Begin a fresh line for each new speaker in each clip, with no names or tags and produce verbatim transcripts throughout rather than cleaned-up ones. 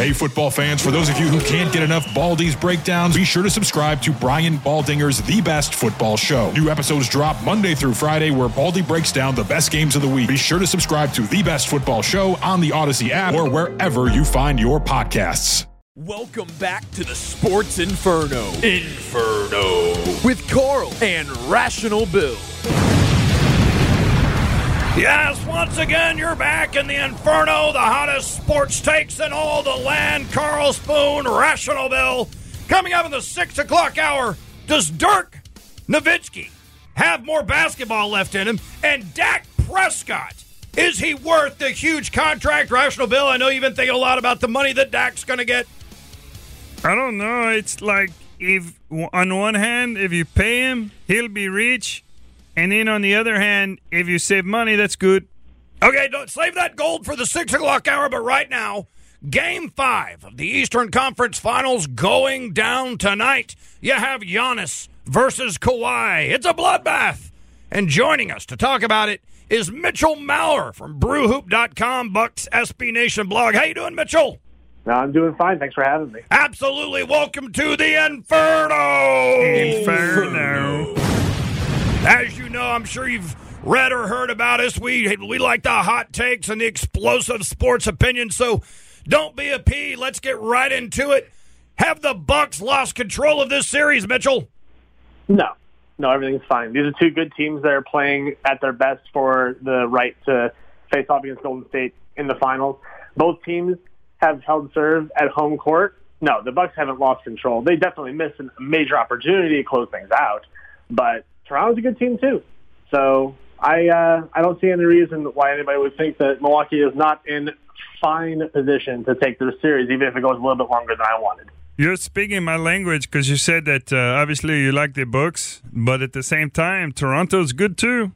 Hey, football fans, for those of you who can't get enough Baldy's breakdowns, be sure to subscribe to Brian Baldinger's The Best Football Show. New episodes drop Monday through Friday, where Baldy breaks down the best games of the week. Be sure to subscribe to The Best Football Show on the Odyssey app or wherever you find your podcasts.
Welcome back to the Sports Inferno. Inferno. With Carl and Rational Bill.
Yes, once again, you're back in the Inferno, the hottest sports takes in all the land. Carl Spoon, Rational Bill. Coming up in the six o'clock hour, does Dirk Nowitzki have more basketball left in him? And Dak Prescott, is he worth the huge contract? Rational Bill, I know you've been thinking a lot about the money that Dak's going to get.
I don't know. It's like, if on one hand, if you pay him, he'll be rich. And then on the other hand, if you save money, that's good.
Okay, don't save that gold for the six o'clock hour, but right now, Game five of the Eastern Conference Finals going down tonight. You have Giannis versus Kawhi. It's a bloodbath. And joining us to talk about it is Mitchell Maurer from Brew Hoop dot com, Bucks S B Nation blog. How you doing, Mitchell?
No, I'm doing fine. Thanks for having me.
Absolutely. Welcome to the Inferno.
Inferno.
As you know, I'm sure you've read or heard about us. We we like the hot takes and the explosive sports opinions, so don't be a pea. Let's get right into it. Have the Bucks lost control of this series, Mitchell?
No. No, everything's fine. These are two good teams that are playing at their best for the right to face off against Golden State in the finals. Both teams have held serve at home court. No, the Bucks haven't lost control. They definitely missed a major opportunity to close things out, but Toronto's a good team too. So I uh, I don't see any reason why anybody would think that Milwaukee is not in fine position to take this series, even if it goes a little bit longer than I wanted.
You're speaking my language because you said that uh, obviously you like the Bucks, but at the same time, Toronto's good too.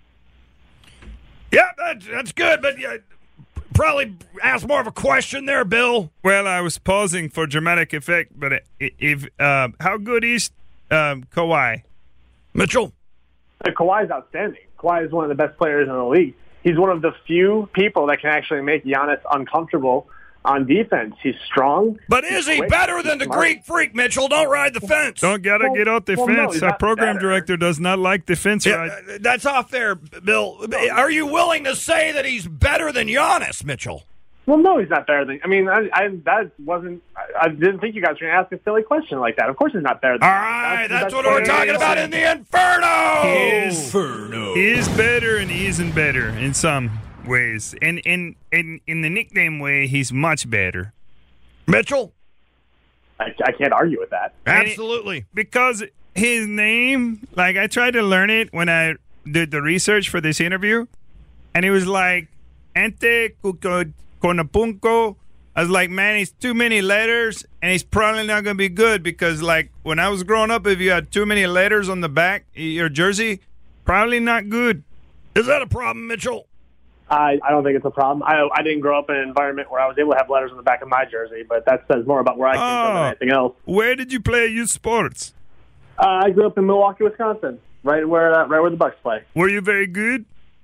Yeah, that's, that's good, but uh, probably ask more of a question there, Bill.
Well, I was pausing for dramatic effect, but if uh, how good is um, Kawhi?
Mitchell?
Uh, Kawhi's outstanding. Kawhi is one of the best players in the league. He's one of the few people that can actually make Giannis uncomfortable on defense. He's strong.
But is he
quick,
better than the
smart.
Greek Freak, Mitchell? Don't ride the fence.
Don't gotta
Well,
get out the
well, no,
fence.
he's
Our
not
program
better.
director does not like the fence
Yeah,
ride.
uh, that's off there, Bill. Are you willing to say that he's better than Giannis, Mitchell?
Well, no, he's not better than. I mean, I, I that wasn't. I, I didn't think you guys were going to ask a silly question like that. Of course, he's not better. Than
All right, that's, that's what we're
he
talking
is.
about in the Inferno.
He is,
Inferno.
he is better and he isn't better in some ways. And in in in the nickname way, he's much better.
Mitchell?
I, I can't argue with that.
Absolutely.
Because his name, like I tried to learn it when I did the research for this interview, and it was like Ente Conapunco. I was like, man, he's too many letters, and he's probably not going to be good because, like, when I was growing up, if you had too many letters on the back of your jersey, probably not good.
Is that a problem, Mitchell?
I, I don't think it's a problem. I I didn't grow up in an environment where I was able to have letters on the back of my jersey, but that says more about where I came from than
Oh.
anything else.
Where did you play youth sports?
Uh, I grew up in Milwaukee, Wisconsin, right where uh, right where the Bucks play.
Were you very good?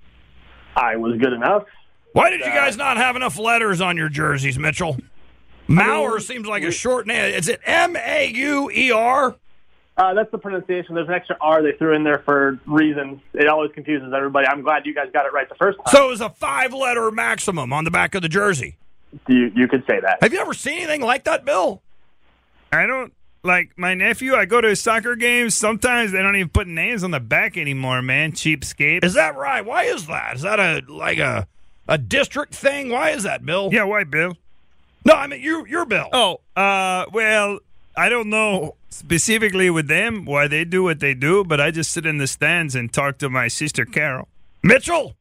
I was good enough.
Why did you guys not have enough letters on your jerseys, Mitchell? Maurer seems like a short name. Is it M A U E R?
Uh, that's the pronunciation. There's an extra R they threw in there for reasons. It always confuses everybody. I'm glad you guys got it right the first time.
So it was a five-letter maximum on the back of the jersey.
You you could say that.
Have you ever seen anything like that, Bill?
I don't, like, my nephew, I go to his soccer games. Sometimes they don't even put names on the back anymore, man. Cheapskate.
Is that right? Why is that? Is that a like a a district thing? Why is that, Bill?
Yeah, why, Bill?
No, I mean, you, you're Bill.
Oh, uh, well, I don't know specifically with them why they do what they do, but I just sit in the stands and talk to my sister Carol.
Mitchell?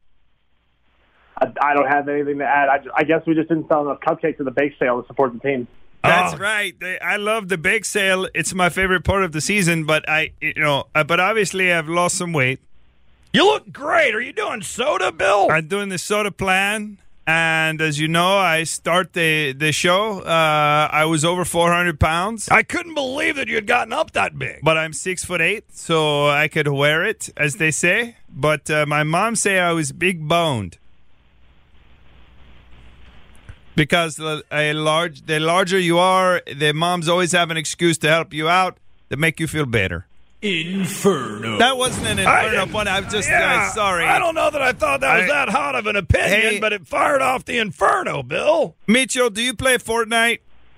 I, I don't have anything to add. I, just, I guess we just didn't sell enough cupcakes at the bake sale to support the team.
That's
Oh.
right. They, I love the bake sale. It's my favorite part of the season, but I, you know, uh, but obviously I've lost some weight.
You look great. Are you doing soda, Bill?
I'm doing the soda plan, and as you know, I start the the show. Uh, I was over four hundred pounds,
I couldn't believe that you had gotten up that big.
but I'm six foot eight, so I could wear it, as they say. But uh, my mom say I was big boned. Because the, a large, the larger you are, the moms always have an excuse to help you out to make you feel better.
Inferno.
That wasn't an Inferno pun. I'm just
Yeah,
uh, sorry.
I don't know that I thought that was
I-
that hot of an opinion,
Hey.
but it fired off the Inferno, Bill.
Mitchell, do you play Fortnite?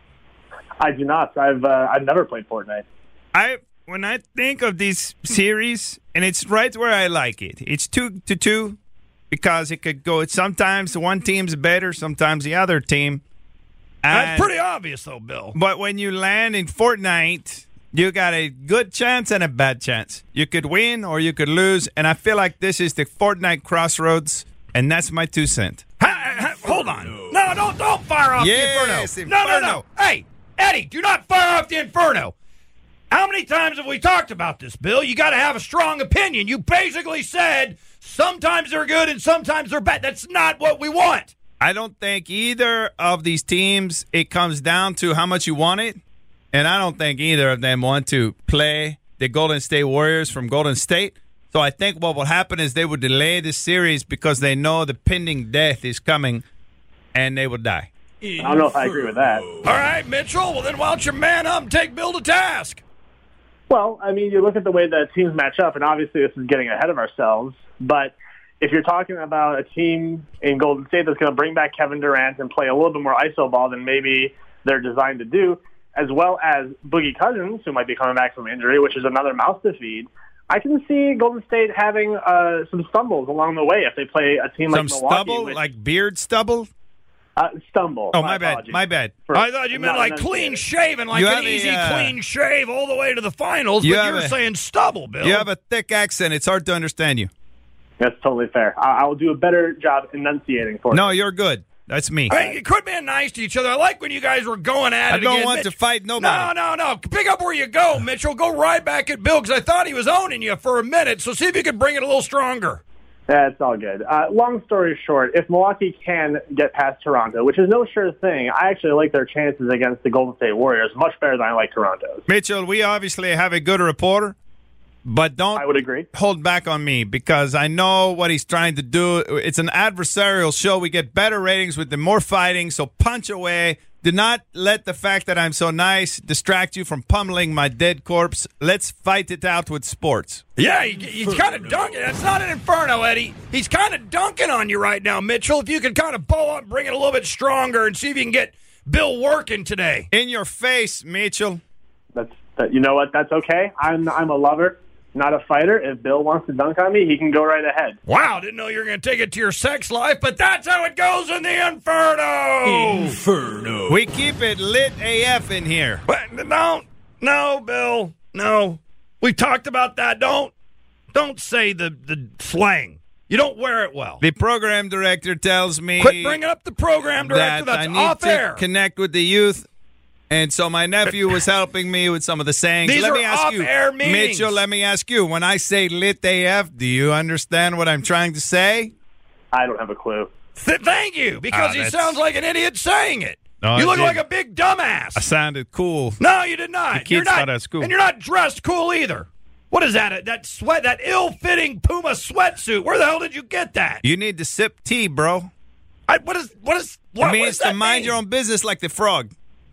I do not. I've uh, I've never played Fortnite.
I when I think of this series, and it's right where I like it. It's two to two because it could go. Sometimes one team's better, sometimes the other team.
That's
And-
pretty obvious, though, Bill.
But when you land in Fortnite, you got a good chance and a bad chance. You could win or you could lose, and I feel like this is the Fortnite crossroads, and that's my two cents.
Ha, ha, hold on. No, don't don't fire off
Yes,
the Inferno. No, no, no.
Inferno.
Hey, Eddie, do not fire off the Inferno. How many times have we talked about this, Bill? You got to have a strong opinion. You basically said sometimes they're good and sometimes they're bad. That's not what we want.
I don't think either of these teams, it comes down to how much you want it. And I don't think either of them want to play the Golden State Warriors from Golden State. So I think what will happen is they would delay this series because they know the pending death is coming and they will die.
I don't know if I agree with that.
All right, Mitchell. Well, then why don't you man up and take Bill to task?
Well, I mean, you look at the way the teams match up, and obviously this is getting ahead of ourselves, but if you're talking about a team in Golden State that's going to bring back Kevin Durant and play a little bit more iso ball than maybe they're designed to do, as well as Boogie Cousins, who might be coming back from injury, which is another mouth to feed, I can see Golden State having uh, some stumbles along the way if they play a team
Some
like Milwaukee.
stubble,
which,
like beard stubble?
uh, stumble.
Oh, my bad.
apologies.
My bad.
For-
I thought you meant
not
like
enunciated.
clean shaven, like
You
an
have a,
easy
uh,
clean shave all the way to the finals,
You
but
have
you're
a-
saying stubble, Bill.
You have a thick accent. It's hard to understand you.
That's totally fair. I, I will do a better job enunciating for
No,
you.
you're good. That's me.
Hey, you quit being nice to each other. I like when you guys were going at
I
it
don't
again.
want
Mitch-
to fight
No,
nobody.
no, no. Pick up where you go, Mitchell. Go right back at Bill because I thought he was owning you for a minute. So see if you can bring it a little stronger.
That's all good. Uh, long story short, if Milwaukee can get past Toronto, which is no sure thing, I actually like their chances against the Golden State Warriors much better than I like Toronto's.
Mitchell, we obviously have a good reporter, but don't
I would agree.
hold back on me because I know what he's trying to do. It's an adversarial show. We get better ratings with the more fighting, so punch away. Do not let the fact that I'm so nice distract you from pummeling my dead corpse. Let's fight it out with sports.
Yeah, he, he's kind of dunking. That's not an inferno, Eddie. He's kind of dunking on you right now, Mitchell. If you could kind of bow up, bring it a little bit stronger, and see if you can get Bill working today.
In your face, Mitchell.
That's that. You know what? That's okay. I'm I'm a lover, not a fighter. If Bill wants to dunk on me, he can go right ahead.
Wow, didn't know you were going to take it to your sex life, but that's how it goes in the inferno.
Inferno.
We keep it lit A F in here.
But no, no, Bill, no. We talked about that. Don't, don't say the the slang. You don't wear it well.
The program director tells me
Quit bringing up the program
that
director. That's
I need
off
to
air.
connect with the youth. And so my nephew was helping me with some of the sayings.
These
let
are
me ask you,
off-air meetings.
Mitchell, let me ask you, when I say lit A F, do you understand what I'm trying to say?
I don't have a clue.
Th- thank you, because
Ah,
he
that's-
sounds like an idiot saying it.
No,
you
I
look
didn't.
like a big dumbass.
I sounded cool.
No, you did not.
The kids
you're not,
thought I was cool.
And you're not dressed cool either. What is that? That sweat, that ill-fitting Puma sweatsuit. Where the hell did you get that?
You need to sip tea, bro.
I, what is? What is? What,
It
what
means
does
to
that
mind
mean?
your own business like the frog.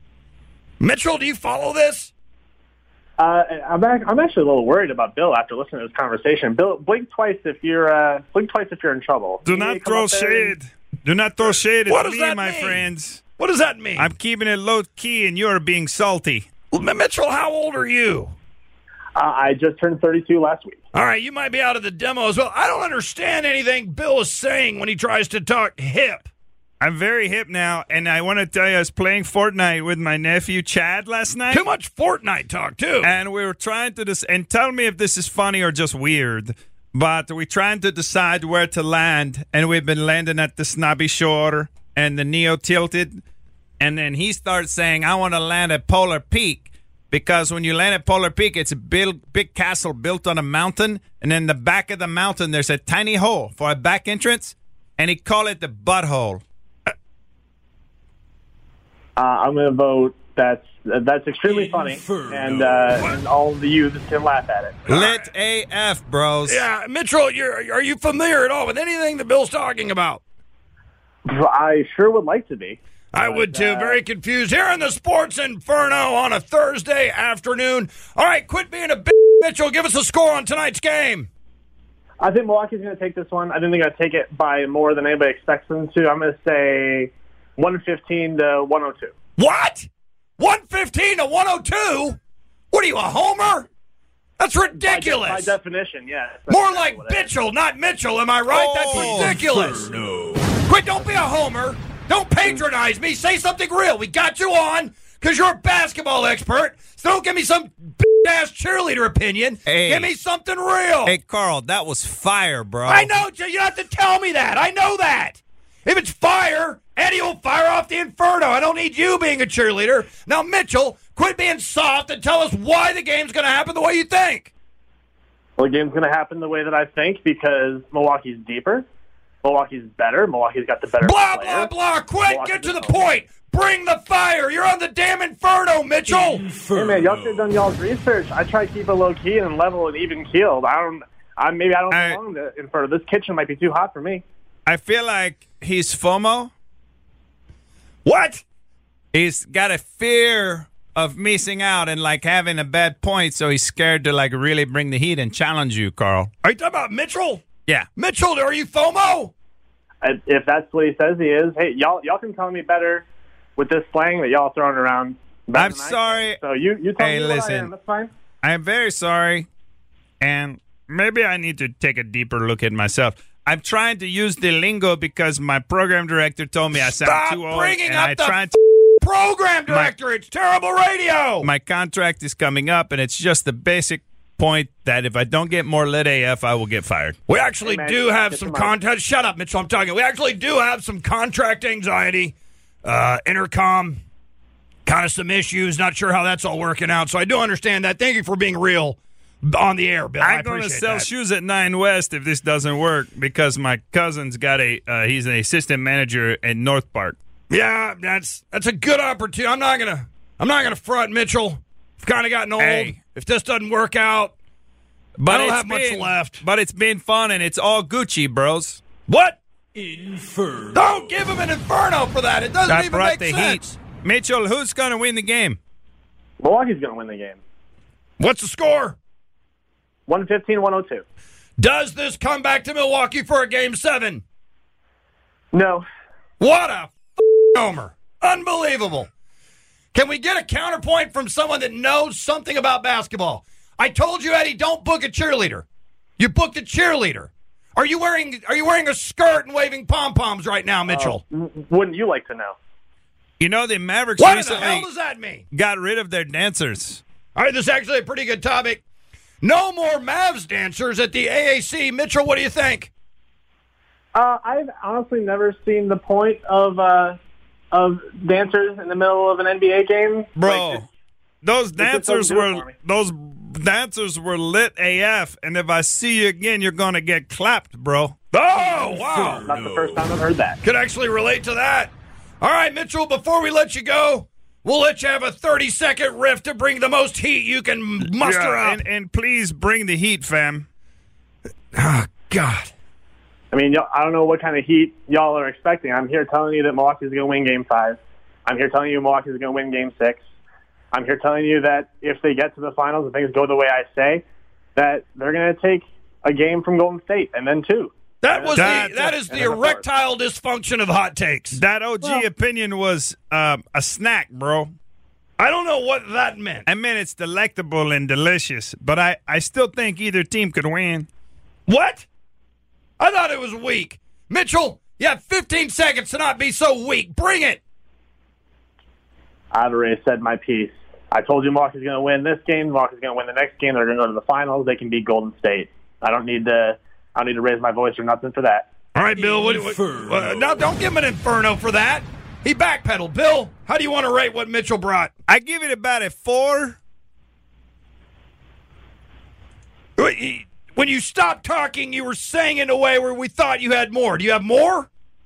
Mitchell, do you follow this?
Uh, I'm ac- I'm actually a little worried about Bill after listening to this conversation. Bill, blink twice if you're uh, blink twice if you're in trouble.
Do
You need
not
to come
throw
up there and-
shade. Do not throw shade
What
at
does
me,
that
my
mean?
friends.
What does that mean?
I'm keeping it low key, and you are being salty.
M- Mitchell, how old are you?
Uh, I just turned thirty-two last week.
All right, you might be out of the demo as well. I don't understand anything Bill is saying when he tries to talk hip.
I'm very hip now, and I want to tell you, I was playing Fortnite with my nephew Chad last night.
Too much Fortnite talk, too.
And we were trying to dis- and tell me if this is funny or just weird. But we're trying to decide where to land, and we've been landing at the Snobby Shore and the Neo Tilted. And then he starts saying, I want to land at Polar Peak, because when you land at Polar Peak, it's a big, big castle built on a mountain, and in the back of the mountain, there's a tiny hole for a back entrance, and he called it the butthole.
Uh, I'm going to vote. That's that's extremely funny,
Inferno.
and, uh, and all the youths can laugh at it.
Lit A F, bros.
Yeah, Mitchell, you're, are you familiar at all with anything that Bill's talking about?
I sure would like to be.
I
But,
would too.
uh,
Very confused here in the Sports Inferno on a Thursday afternoon. All right, quit being a bitch, Mitchell. Give us a score on tonight's game.
I think Milwaukee's going to take this one. I think they're going to take it by more than anybody expects them to. I'm going to say one fifteen to one oh two.
What? one fifteen to one oh two? What are you, a homer? That's ridiculous.
By, by definition, yeah.
More like Bitchell, not Mitchell. Am I right?
Oh,
That's ridiculous.
Inferno.
Quit, don't be a homer. Don't patronize me. Say something real. We got you on because you're a basketball expert. So don't give me some ass cheerleader opinion.
Hey.
Give me something real.
Hey, Carl, that was fire, bro.
I know. You don't have to tell me that. I know that. If it's fire, Eddie will fire off the Inferno. I don't need you being a cheerleader. Now, Mitchell, quit being soft and tell us why the game's going to happen the way you think.
Well, the game's going to happen the way that I think because Milwaukee's deeper. Milwaukee's better. Milwaukee's got the better
Blah,
player.
blah, blah. Quit.
Milwaukee's
Get to the
better.
point. Bring the fire. You're on the damn Inferno, Mitchell.
Hey, man, y'all should have done y'all's research. I try to keep it low-key and level and even-keeled. I don't... I, maybe I don't
I-
belong to Inferno. This kitchen might be too hot for me.
I feel like he's FOMO.
What?
He's got a fear of missing out and like having a bad point, so he's scared to like really bring the heat and challenge you, Carl.
Are you talking about Mitchell?
Yeah.
Mitchell, are you FOMO?
I, if that's what he says he is, hey, y'all y'all can tell me better with this slang that y'all throwing around. better
I'm
than I
sorry.
can. So you, you tell
Hey,
me what I
listen.
am. That's fine.
I'm very sorry, and maybe I need to take a deeper look at myself. I'm trying to use the lingo because my program director told me I sound
Stop
too old,
bringing
and
up
I
the
tried to.
Program director, it's terrible radio.
My contract is coming up, and it's just the basic point that if I don't get more lit A F, I will get fired.
We actually
Hey, man,
do have
get
some
the mic.
contract. Shut up, Mitchell. I'm talking. We actually do have some contract anxiety, uh, intercom, kind of some issues. Not sure how that's all working out. So I do understand that. Thank you for being real on the air, Bill. I
I'm going to
appreciate
sell
that.
shoes at Nine West if this doesn't work because my cousin's got a uh, he's an assistant manager at North Park.
Yeah, that's that's a good opportunity. I'm not gonna I'm not gonna front, Mitchell. I've kind of gotten old.
Hey.
If this doesn't work out,
But
I don't
it's
have much
been-
left.
But it's been fun and it's all Gucci, bros.
what?
Inferno.
Don't give him an Inferno for that. It doesn't
I
even
brought
make
the
sense.
heat. Mitchell, who's going to win the game?
Milwaukee's going to win the game.
What's the score?
one fifteen, one oh two.
Does this come back to Milwaukee for a game seven?
No.
What a f- homer. Unbelievable. Can we get a counterpoint from someone that knows something about basketball? I told you, Eddie, don't book a cheerleader. You booked a cheerleader. Are you wearing Are you wearing a skirt and waving pom-poms right now, Mitchell?
W- Wouldn't you like to know?
You know, the Mavericks
what the hell
recently
does that mean?
got rid of their dancers.
All right, this is actually a pretty good topic. No more Mavs dancers at the A A C. Mitchell, what do you think?
Uh, I've honestly never seen the point of uh, of dancers in the middle of an N B A game.
Bro,
Like,
those
just
dancers
doesn't do it for
were
me.
those dancers were lit A F, and if I see you again, you're going to get clapped, bro.
Oh, wow.
not the first time I've heard that.
Could actually relate to that. All right, Mitchell, before we let you go, we'll let you have a thirty-second riff to bring the most heat you can muster
Yeah,
up.
and, and please bring the heat, fam.
Oh, God.
I mean, y'all- I don't know what kind of heat y'all are expecting. I'm here telling you that Milwaukee's going to win Game Five. I'm here telling you Milwaukee's going to win Game Six. I'm here telling you that if they get to the finals and things go the way I say, that they're going to take a game from Golden State and then two.
That was
That-
the, that is the
and then a fourth.
erectile dysfunction of hot takes.
That O G
Well-
opinion was uh, a snack, bro.
I don't know what that meant.
I mean, it's delectable and delicious, but I, I still think either team could win.
What? I thought it was weak. Mitchell, you have fifteen seconds to not be so weak. Bring it.
I've already said my piece. I told you Milwaukee's going to win this game. Milwaukee's going to win the next game. They're going to go to the finals. They can beat Golden State. I don't need to. I don't need to raise my voice or nothing for that.
All right, Bill. What, what,
Inferno.
uh, no, don't give him an inferno for that. He backpedaled. Bill, how do you want to rate what Mitchell brought?
I give it about a four.
When you stopped talking, you were saying in a way where we thought you had more. Do you have more?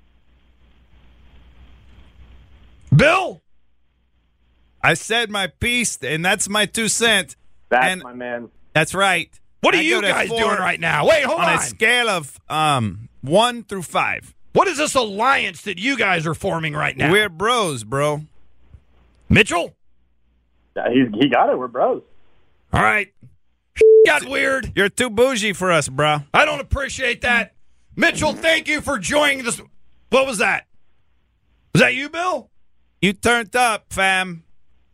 Bill?
I said my piece, and that's my two cents.
That's
And-
my man.
That's right.
What are
I
you
give it a
guys
four
doing right now? Wait, hold
on
on.
a scale of um one through five.
What is this alliance that you guys are forming right now?
We're bros, bro.
Mitchell?
Yeah, he, he got it. We're bros.
All right. Got weird.
You're too bougie for us, bro.
I don't appreciate that. Mitchell, thank you for joining this. What was that? Was that you, Bill?
You turned up, fam.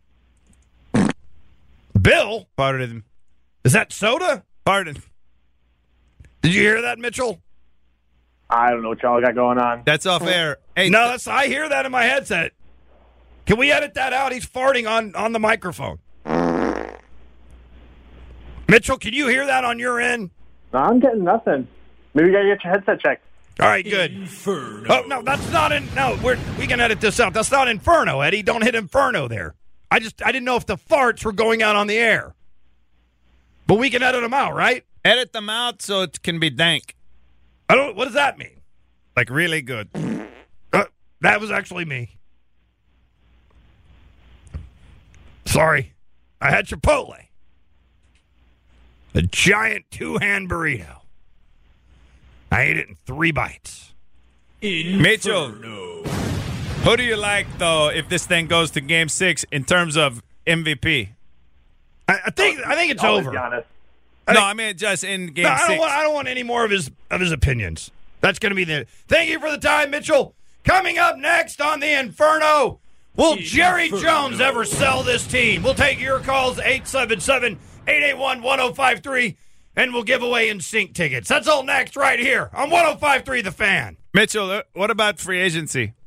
Bill?
Pardon.
Is that soda?
Pardon.
Did you hear that, Mitchell?
I don't know what y'all got going on.
That's off air. Hey,
No, that's I hear that in my headset. Can we edit that out? He's farting on, on the microphone. Mitchell, can you hear that on your end?
No, I'm getting nothing. Maybe you got to get your headset checked.
All right, good. Inferno. Oh, no, that's not in. No, we're, we can edit this out. That's not Inferno, Eddie. Don't hit Inferno there. I just I didn't know if the farts were going out on the air. But we can edit them out, right?
edit them out so it can be dank.
I don't. What does that mean?
Like really good.
Uh, that was actually me. Sorry. I had Chipotle. A giant two-hand burrito. I ate it in three bites.
Inferno.
Mitchell, who do you like, though, if this thing goes to Game Six in terms of M V P?
I, I think I think it's
Always
over.
Giannis.
I
no,
think-
I mean just in Game
No, I
Six.
don't want. I don't want any more of his of his opinions. That's going to be the. Thank you for the time, Mitchell. Coming up next on the Inferno, will Jerry
Inferno.
Jones ever sell this team? We'll take your calls eight seven seven, eight eight one, one oh five three, and we'll give away in-sync tickets. That's all next right here on one oh five three The Fan.
Mitchell, uh, what about free agency?